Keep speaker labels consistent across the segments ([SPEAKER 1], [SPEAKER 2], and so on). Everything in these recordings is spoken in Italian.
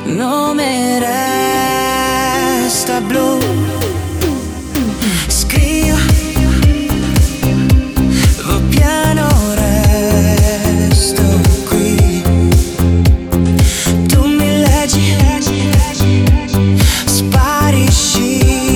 [SPEAKER 1] nome resta blu. Scrivo piano, resto qui. Tu mi leggi, sparisci.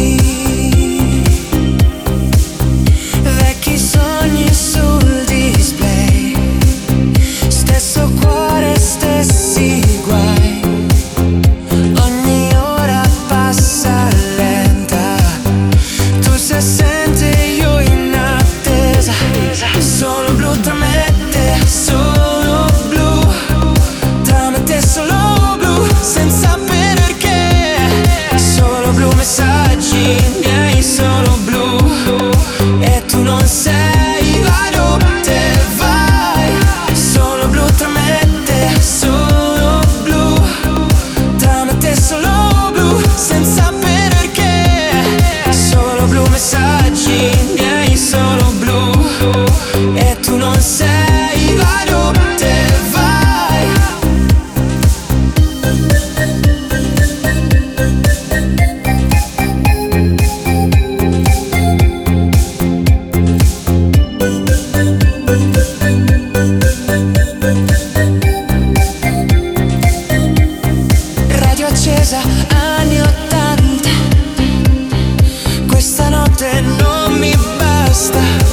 [SPEAKER 1] Vecchi sogni sul display, stesso cuore, stessi guai. Ogni ora passa lenta, tu sei assente, io in attesa. Solo blu tra me e te, solo blu tra me e te, solo blu, senza perché. Solo blu messaggi miei, solo blu, e tu non sei, vado, te vai. Solo blu tra me e te, solo blu tra me e te, solo blu, senza perché. Solo blu messaggi miei, solo blu, e tu non sei, vado, te vai. Radio accesa, anni 80, questa notte non mi basta.